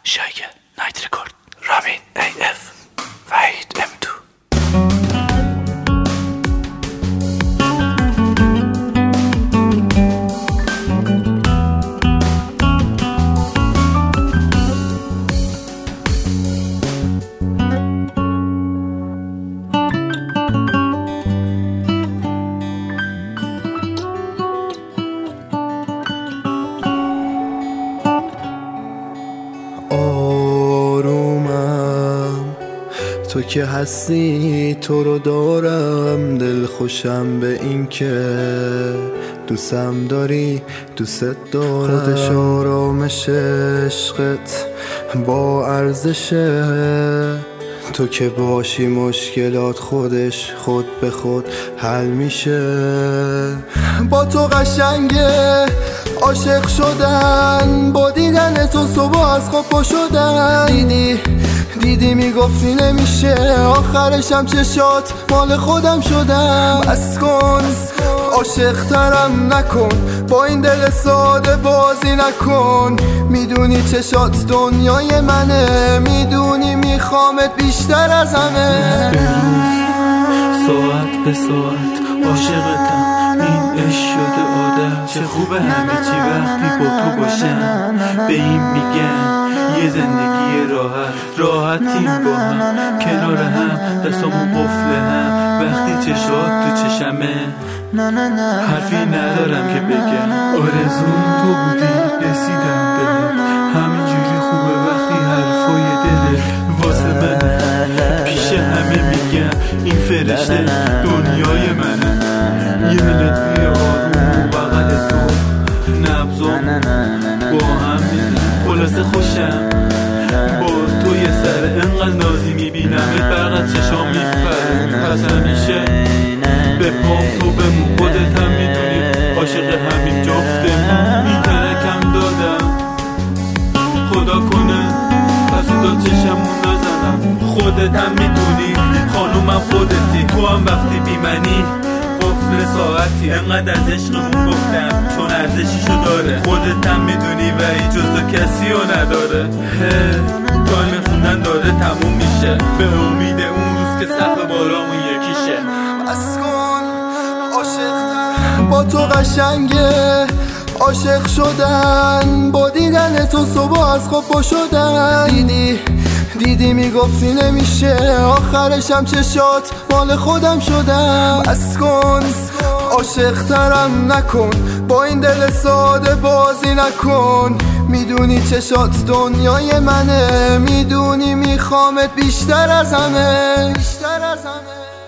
شایگه نایت رکورد رامین AF وحید M2. تو که هستی تو رو دارم، دل خوشم به این که دوستم داری دوست دارم. خودش آرامش عشقت با ارزشه، تو که باشی مشکلات خودش خود به خود حل میشه. با تو قشنگه عاشق شدن، با دیدن تو صبح از خواب پا شدن. دیدی میگفتی نمیشه، آخرشم چشات مال خودم شدم. بس کن عاشق ترم نکن، با این دل ساده بازی نکن. میدونی چشات دنیای منه، میدونی میخوامت بیشتر از همه. ساعت به ساعت عاشقتم، این عشق شده عادت. چه خوبه همه چی وقتی با تو باشم. به این میگن یه زندگی راحتیم با هم، کنار هم دستامون قفل هم. وقتی چشات تو چشمه حرفی ندارم که بگم. آرزوم تو بودی رسیدم به همینجوری خوبه وقتی حرفای دلت واسه منه. پیش همه میگم این فرشته دنیای منه. یه ملت آروم بغل تو نبضام با هم میزن. خلاصه خوشم با تو یه سر انقدر نازی میبینم برقت چشام میپره. پس همیشه به پام تو بمون، خودت هم میدونی عاشق همین جفتمون. این ترکم دادم خدا کنه پس داد چشمون نزنم. خودت هم میدونی خانومم خودتی، تو هم وقتی بی منی قفل ساعتی. انقدر از عشقمون گفتم چون ارزشیشو داره. خودت هم میدونی و ای جز تو کسی رو نداره. تایم خوندن داره تموم میشه، به امید اون روز که سقف بالامون یکیشه. بس کن عاشق با تو قشنگه عاشق شدن، با دیدن تو صبح از خواب پا شدن. دیدی میگفتی نمیشه، آخرشم چشات مال خودم شدم. بس کن عاشق ترم نکن، با این دل ساده بازی نکن. میدونی چشات دنیای منه، میدونی میخوامت بیشتر از همه.